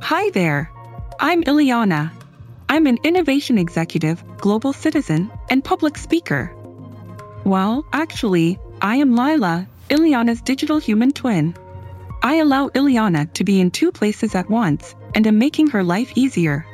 Hi there. I'm Ileana. I'm an innovation executive, global citizen, and public speaker. Well, actually, I am Lila, Ileana's digital human twin. I allow Ileana to be in two places at once and am making her life easier.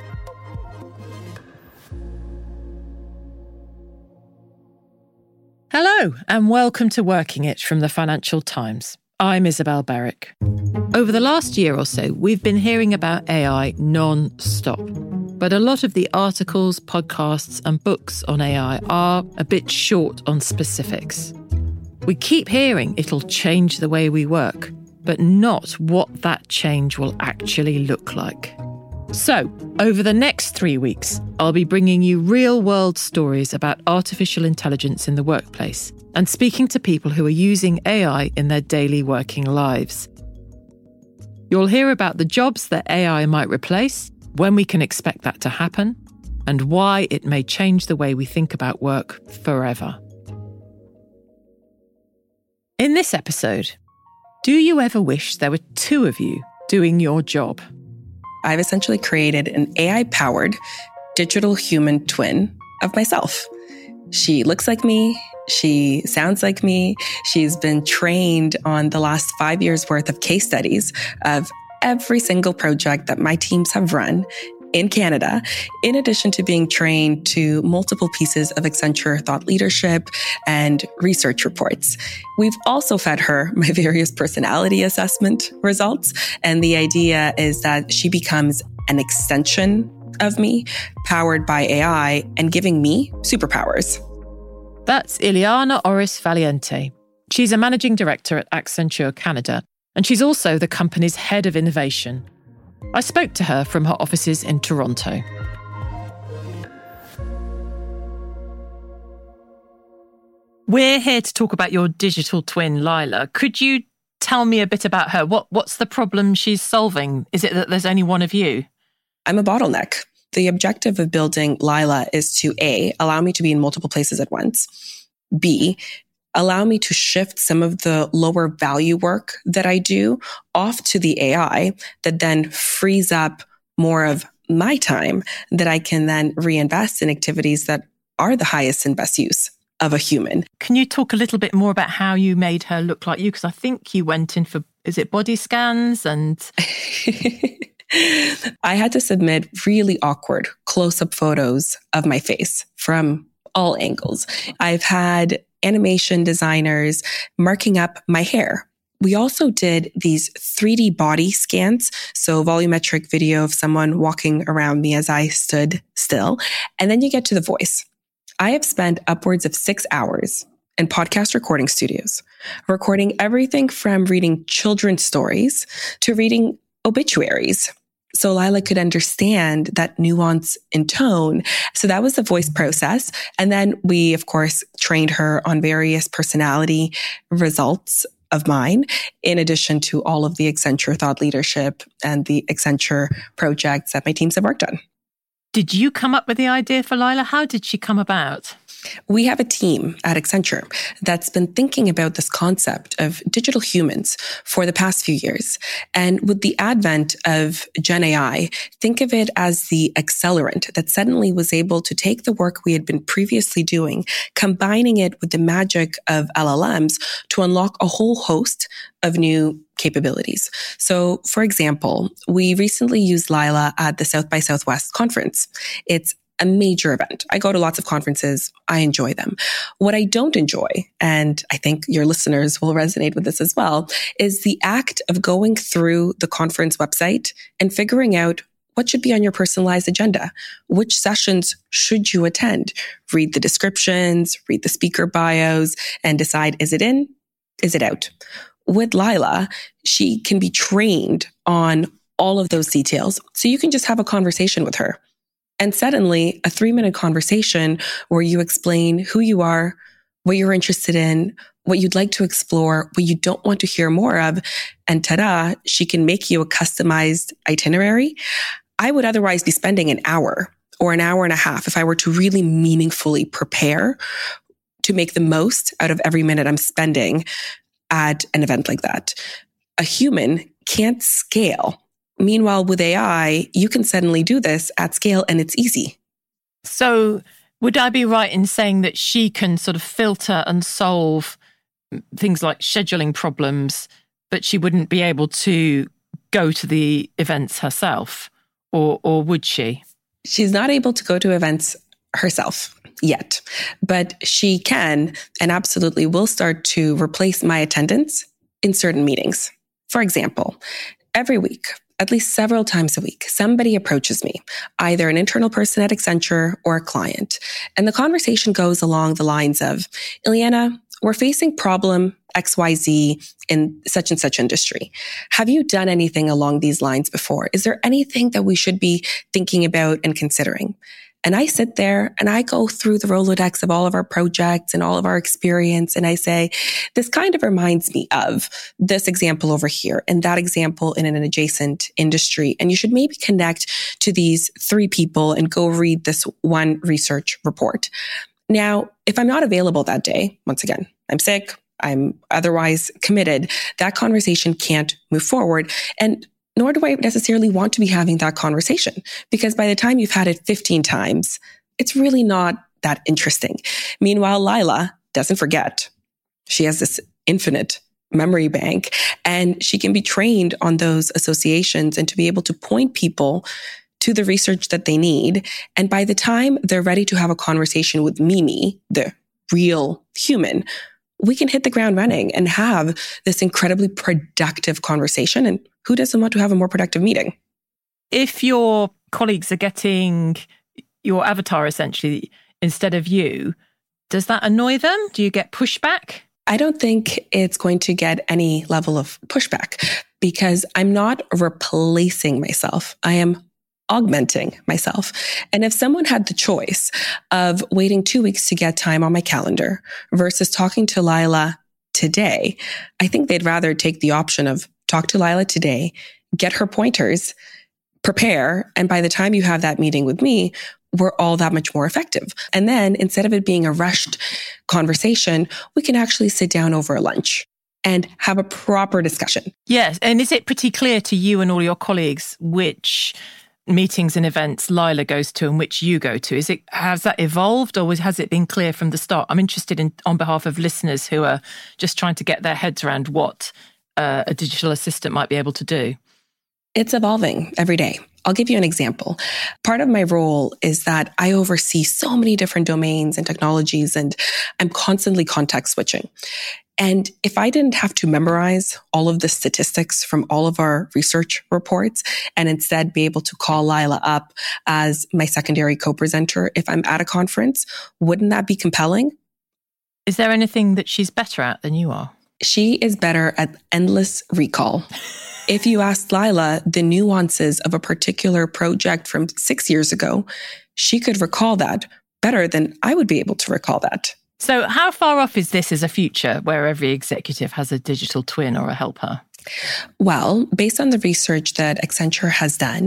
Hello, and welcome to Working It from the Financial Times. I'm Isabel Berwick. Over the last year or so, we've been hearing about AI non-stop. But a lot of the articles, podcasts, and books on AI are a bit short on specifics. We keep hearing it'll change the way we work, but not what that change will actually look like. So, over the next 3 weeks, I'll be bringing you real-world stories about artificial intelligence in the workplace and speaking to people who are using AI in their daily working lives. You'll hear about the jobs that AI might replace, when we can expect that to happen, and why it may change the way we think about work forever. In this episode, do you ever wish there were two of you doing your job? I've essentially created an AI-powered digital human twin of myself. She looks like me. She sounds like me. She's been trained on the last 5 years worth of case studies of every single project that my teams have run in Canada, in addition to being trained to multiple pieces of Accenture thought leadership and research reports. We've also fed her my various personality assessment results. And the idea is that she becomes an extension of me, powered by AI and giving me superpowers. That's Ileana Oris Valiente. She's a managing director at Accenture Canada, and she's also the company's head of innovation. I spoke to her from her offices in Toronto. We're here to talk about your digital twin, Lila. Could you tell me a bit about her? What's the problem she's solving? Is it that there's only one of you? I'm a bottleneck. The objective of building Lila is to A, allow me to be in multiple places at once. B, allow me to shift some of the lower value work that I do off to the AI that then frees up more of my time that I can then reinvest in activities that are the highest and best use of a human. Can you talk a little bit more about how you made her look like you? Because I think you went in for, is it body scans and... I had to submit really awkward close-up photos of my face from all angles. I've had animation designers marking up my hair. We also did these 3D body scans, so volumetric video of someone walking around me as I stood still. And then you get to the voice. I have spent upwards of 6 hours in podcast recording studios, recording everything from reading children's stories to reading obituaries. So Lila could understand that nuance in tone. So that was the voice process. And then we, of course, trained her on various personality results of mine, in addition to all of the Accenture thought leadership and the Accenture projects that my teams have worked on. Did you come up with the idea for Lila? How did she come about? We have a team at Accenture that's been thinking about this concept of digital humans for the past few years. And with the advent of Gen AI, think of it as the accelerant that suddenly was able to take the work we had been previously doing, combining it with the magic of LLMs to unlock a whole host of new capabilities. So, for example, we recently used Lila at the South by Southwest conference. It's a major event. I go to lots of conferences. I enjoy them. What I don't enjoy, and I think your listeners will resonate with this as well, is the act of going through the conference website and figuring out what should be on your personalized agenda. Which sessions should you attend? Read the descriptions, read the speaker bios, and decide, is it in? Is it out? With Lila, she can be trained on all of those details. So you can just have a conversation with her. And suddenly, a 3-minute conversation where you explain who you are, what you're interested in, what you'd like to explore, what you don't want to hear more of, and ta-da, she can make you a customized itinerary. I would otherwise be spending an hour or an hour and a half if I were to really meaningfully prepare to make the most out of every minute I'm spending at an event like that. A human can't scale Meanwhile, with AI, you can suddenly do this at scale and it's easy. So would I be right in saying that she can sort of filter and solve things like scheduling problems, but she wouldn't be able to go to the events herself? Or would she? She's not able to go to events herself yet, but she can and absolutely will start to replace my attendance in certain meetings. For example, every week, at least several times a week, somebody approaches me, either an internal person at Accenture or a client. And the conversation goes along the lines of, Ileana, we're facing problem XYZ in such and such industry. Have you done anything along these lines before? Is there anything that we should be thinking about and considering? And I sit there and I go through the Rolodex of all of our projects and all of our experience. And I say, this kind of reminds me of this example over here and that example in an adjacent industry. And you should maybe connect to these 3 people and go read this one research report. Now, if I'm not available that day, once again, I'm sick, I'm otherwise committed, that conversation can't move forward. And nor do I necessarily want to be having that conversation, because by the time you've had it 15 times, it's really not that interesting. Meanwhile, Lila doesn't forget. She has this infinite memory bank and she can be trained on those associations and to be able to point people to the research that they need. And by the time they're ready to have a conversation with Mimi, the real human, we can hit the ground running and have this incredibly productive conversation. And who doesn't want to have a more productive meeting? If your colleagues are getting your avatar essentially instead of you, does that annoy them? Do you get pushback? I don't think it's going to get any level of pushback because I'm not replacing myself. I am augmenting myself. And if someone had the choice of waiting 2 weeks to get time on my calendar versus talking to Lila today, I think they'd rather take the option of talk to Lila today, get her pointers, prepare. And by the time you have that meeting with me, we're all that much more effective. And then instead of it being a rushed conversation, we can actually sit down over a lunch and have a proper discussion. Yes. And is it pretty clear to you and all your colleagues which meetings and events Lila goes to and which you go to? Has that evolved or has it been clear from the start? I'm interested in, on behalf of listeners who are just trying to get their heads around what a digital assistant might be able to do. It's evolving every day. I'll give you an example. Part of my role is that I oversee so many different domains and technologies, and I'm constantly context switching. And if I didn't have to memorize all of the statistics from all of our research reports and instead be able to call Lila up as my secondary co-presenter if I'm at a conference, wouldn't that be compelling? Is there anything that she's better at than you are? She is better at endless recall. If you asked Lila the nuances of a particular project from 6 years ago, she could recall that better than I would be able to recall that. So how far off is this as a future where every executive has a digital twin or a helper? Well, based on the research that Accenture has done,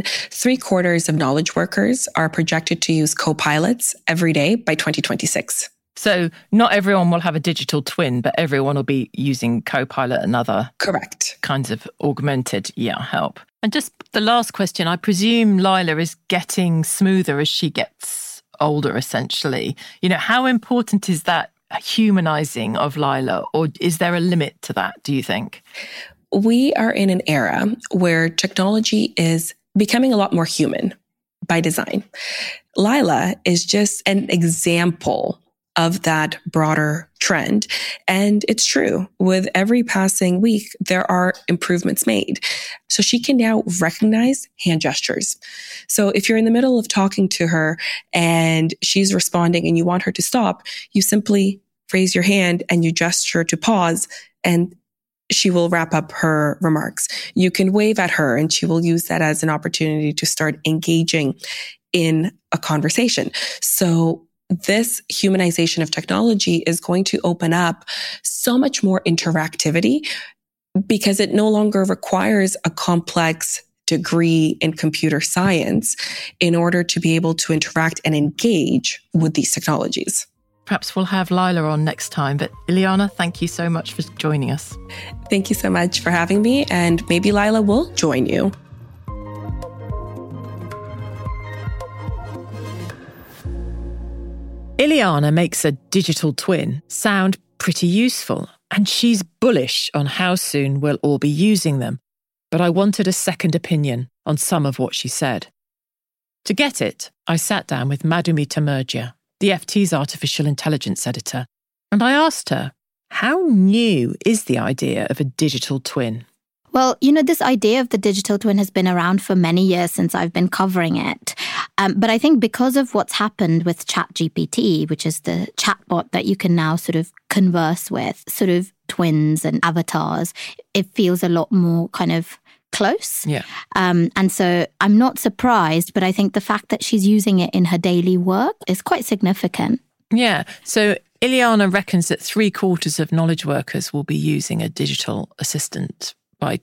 3/4 of knowledge workers are projected to use co-pilots every day by 2026. So not everyone will have a digital twin, but everyone will be using Copilot and other Correct. kinds of augmented help. And just the last question, I presume Lila is getting smoother as she gets older, essentially. How important is that humanizing of Lila, or is there a limit to that, do you think? We are in an era where technology is becoming a lot more human by design. Lila is just an example of that broader trend. And it's true. With every passing week, there are improvements made. So she can now recognize hand gestures. So if you're in the middle of talking to her and she's responding and you want her to stop, you simply raise your hand and you gesture to pause and she will wrap up her remarks. You can wave at her and she will use that as an opportunity to start engaging in a conversation. So this humanization of technology is going to open up so much more interactivity because it no longer requires a complex degree in computer science in order to be able to interact and engage with these technologies. Perhaps we'll have Lila on next time, but Ileana, thank you so much for joining us. Thank you so much for having me, and maybe Lila will join you. Ileana makes a digital twin sound pretty useful, and she's bullish on how soon we'll all be using them. But I wanted a second opinion on some of what she said. To get it, I sat down with Madhumita Murgia, the FT's artificial intelligence editor, and I asked her, how new is the idea of a digital twin? Well, this idea of the digital twin has been around for many years since I've been covering it. But I think because of what's happened with ChatGPT, which is the chatbot that you can now sort of converse with, sort of twins and avatars, it feels a lot more kind of close. Yeah. And so I'm not surprised, but I think the fact that she's using it in her daily work is quite significant. Yeah. So Ileana reckons that 3/4 of knowledge workers will be using a digital assistant by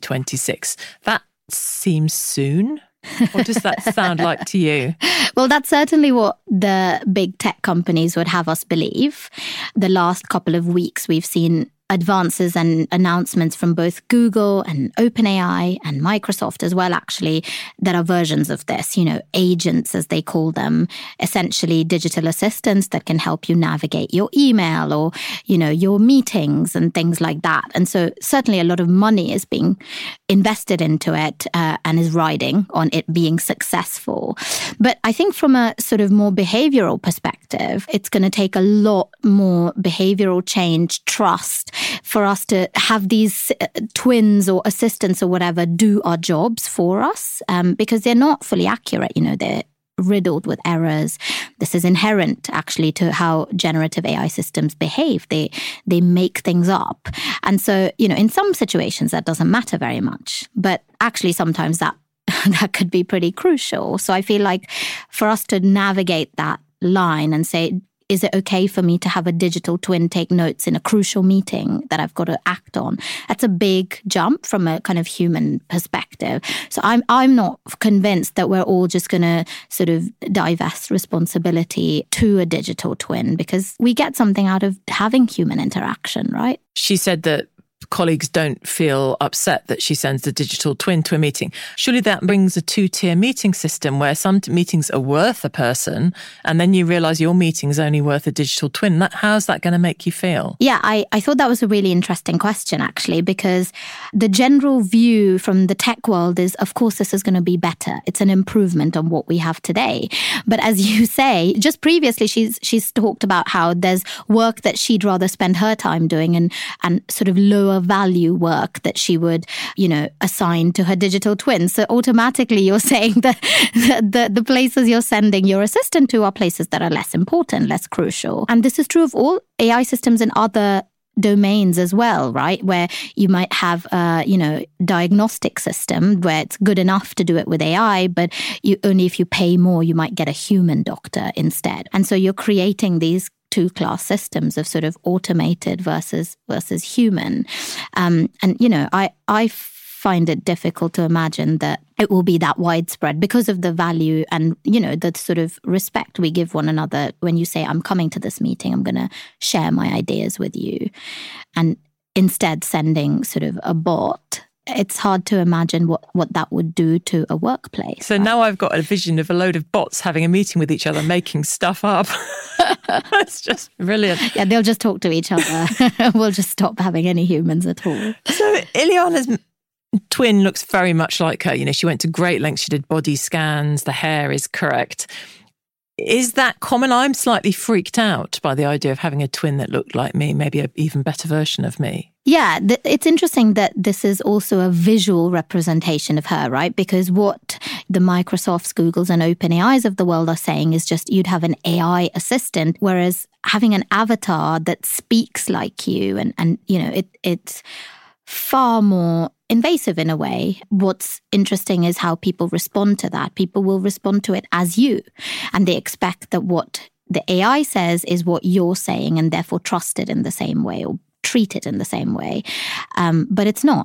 2026. That seems soon. What does that sound like to you? Well, that's certainly what the big tech companies would have us believe. The last couple of weeks, we've seen advances and announcements from both Google and OpenAI and Microsoft as well, actually, that are versions of this, agents, as they call them, essentially digital assistants that can help you navigate your email or, your meetings and things like that. And so certainly a lot of money is being invested into it and is riding on it being successful. But I think from a sort of more behavioral perspective, it's going to take a lot more behavioral change, trust, for us to have these twins or assistants or whatever do our jobs for us, because they're not fully accurate. They're riddled with errors. This is inherent actually to how generative AI systems behave. They make things up. And so, in some situations that doesn't matter very much, but actually sometimes that could be pretty crucial. So I feel like for us to navigate that line and say, is it okay for me to have a digital twin take notes in a crucial meeting that I've got to act on? That's a big jump from a kind of human perspective. So I'm not convinced that we're all just going to sort of divest responsibility to a digital twin, because we get something out of having human interaction, right? She said that colleagues don't feel upset that she sends the digital twin to a meeting. Surely that brings a two-tier meeting system where some meetings are worth a person and then you realise your meeting is only worth a digital twin. How's that going to make you feel? Yeah, I thought that was a really interesting question, actually, because the general view from the tech world is, of course, this is going to be better. It's an improvement on what we have today. But as you say, just previously, she's talked about how there's work that she'd rather spend her time doing and sort of lower value work that she would, assign to her digital twin. So automatically you're saying that the places you're sending your assistant to are places that are less important, less crucial. And this is true of all AI systems in other domains as well, right? Where you might have a, diagnostic system where it's good enough to do it with AI, but only if you pay more, you might get a human doctor instead. And so you're creating these two-class systems of sort of automated versus human. I find it difficult to imagine that it will be that widespread because of the value and, the sort of respect we give one another. When you say, I'm coming to this meeting, I'm going to share my ideas with you. And instead sending sort of a bot, it's hard to imagine what that would do to a workplace. So now I've got a vision of a load of bots having a meeting with each other, making stuff up. It's just brilliant. Yeah, they'll just talk to each other. We'll just stop having any humans at all. So Ileana's twin looks very much like her. She went to great lengths. She did body scans. The hair is correct. Is that common? I'm slightly freaked out by the idea of having a twin that looked like me, maybe an even better version of me. Yeah, it's interesting that this is also a visual representation of her, right? Because what the Microsofts, Googles and OpenAIs of the world are saying is just you'd have an AI assistant, whereas having an avatar that speaks like you and it's far more invasive in a way. What's interesting is how people respond to that. People will respond to it as you, and they expect that what the AI says is what you're saying and therefore trust it in the same way or treat it in the same way. But it's not.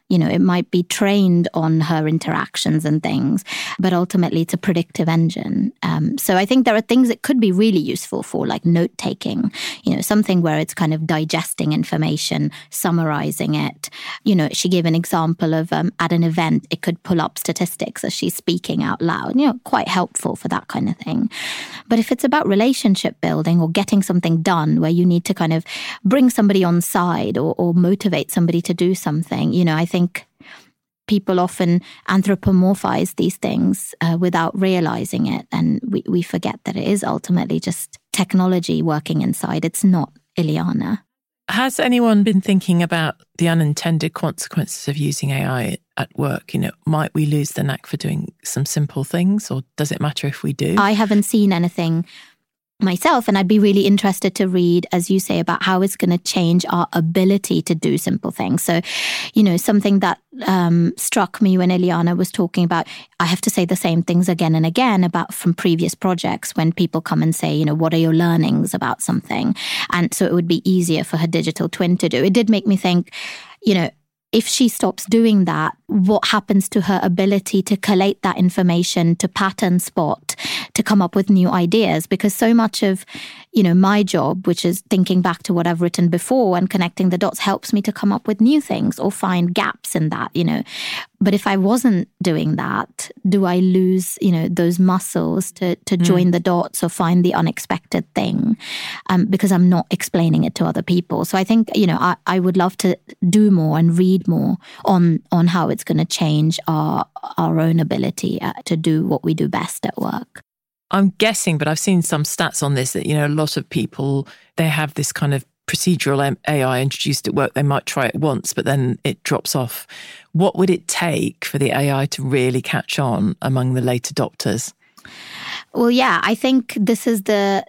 It might be trained on her interactions and things, but ultimately it's a predictive engine. So I think there are things it could be really useful for, like note-taking, something where it's kind of digesting information, summarizing it. She gave an example of at an event, it could pull up statistics as she's speaking out loud, quite helpful for that kind of thing. But if it's about relationship building or getting something done where you need to kind of bring somebody on side or motivate somebody to do something, I think people often anthropomorphize these things without realizing it. And we forget that it is ultimately just technology working inside. It's not Ileana. Has anyone been thinking about the unintended consequences of using AI at work? Might we lose the knack for doing some simple things, or does it matter if we do? I haven't seen anything myself, and I'd be really interested to read, as you say, about how it's going to change our ability to do simple things. So, something that struck me when Ileana was talking about, I have to say the same things again and again about from previous projects when people come and say, what are your learnings about something? And so it would be easier for her digital twin to do. It did make me think, if she stops doing that, what happens to her ability to collate that information, to pattern spot, to come up with new ideas? Because so much of, my job, which is thinking back to what I've written before and connecting the dots, helps me to come up with new things or find gaps in that, But if I wasn't doing that, do I lose, those muscles to join the dots or find the unexpected thing because I'm not explaining it to other people? So I think, I would love to do more and read more on how it's going to change our own ability to do what we do best at work. I'm guessing, but I've seen some stats on this that, a lot of people, they have this kind of procedural AI introduced at work. They might try it once, but then it drops off. What would it take for the AI to really catch on among the late adopters? Well, yeah, I think this is the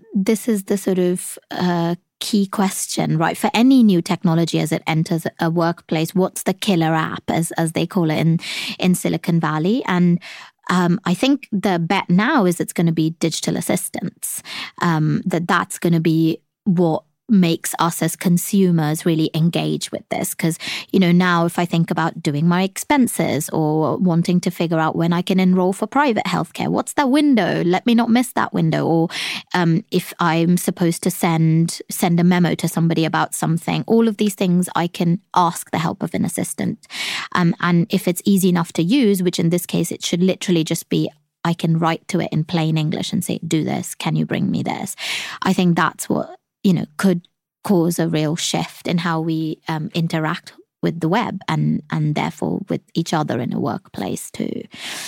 sort of key question, right? For any new technology as it enters a workplace, what's the killer app, as they call it in Silicon Valley? And I think the bet now is it's going to be digital assistants, that's going to be what makes us as consumers really engage with this. Because, now if I think about doing my expenses or wanting to figure out when I can enroll for private healthcare, what's that window? Let me not miss that window. Or if I'm supposed to send a memo to somebody about something, all of these things I can ask the help of an assistant. And if it's easy enough to use, which in this case, it should literally just be, I can write to it in plain English and say, do this, can you bring me this? I think that's what could cause a real shift in how we interact with the web and therefore with each other in a workplace too.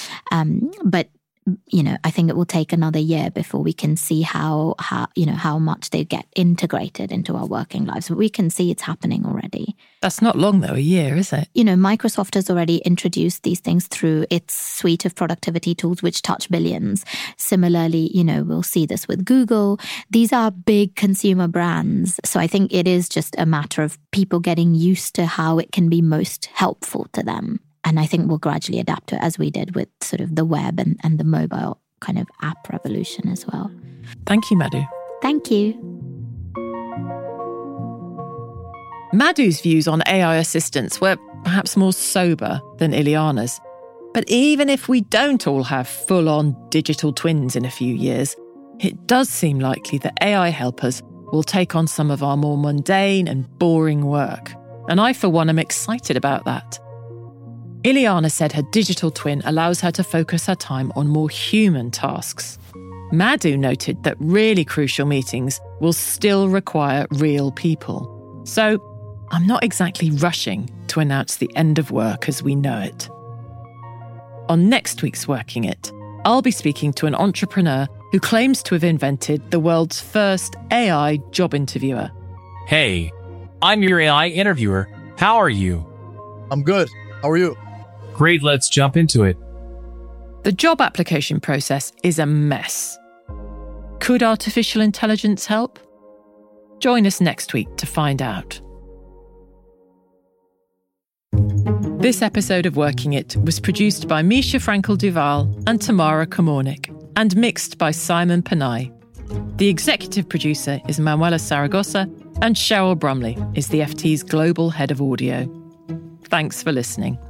But I think it will take another year before we can see how much they get integrated into our working lives. But we can see it's happening already. That's not long though, a year, is it? Microsoft has already introduced these things through its suite of productivity tools, which touch billions. Similarly, we'll see this with Google. These are big consumer brands. So I think it is just a matter of people getting used to how it can be most helpful to them. And I think we'll gradually adapt to it as we did with sort of the web and the mobile kind of app revolution as well. Thank you, Madhu. Thank you. Madhu's views on AI assistants were perhaps more sober than Ileana's. But even if we don't all have full-on digital twins in a few years, it does seem likely that AI helpers will take on some of our more mundane and boring work. And I, for one, am excited about that. Ileana said her digital twin allows her to focus her time on more human tasks. Madhu noted that really crucial meetings will still require real people. So I'm not exactly rushing to announce the end of work as we know it. On next week's Working It, I'll be speaking to an entrepreneur who claims to have invented the world's first AI job interviewer. Hey, I'm your AI interviewer. How are you? I'm good. How are you? Great, let's jump into it. The job application process is a mess. Could artificial intelligence help? Join us next week to find out. This episode of Working It was produced by Misha Frankel-Duval and Tamara Komornik and mixed by Simon Panay. The executive producer is Manuela Saragossa and Cheryl Brumley is the FT's global head of audio. Thanks for listening.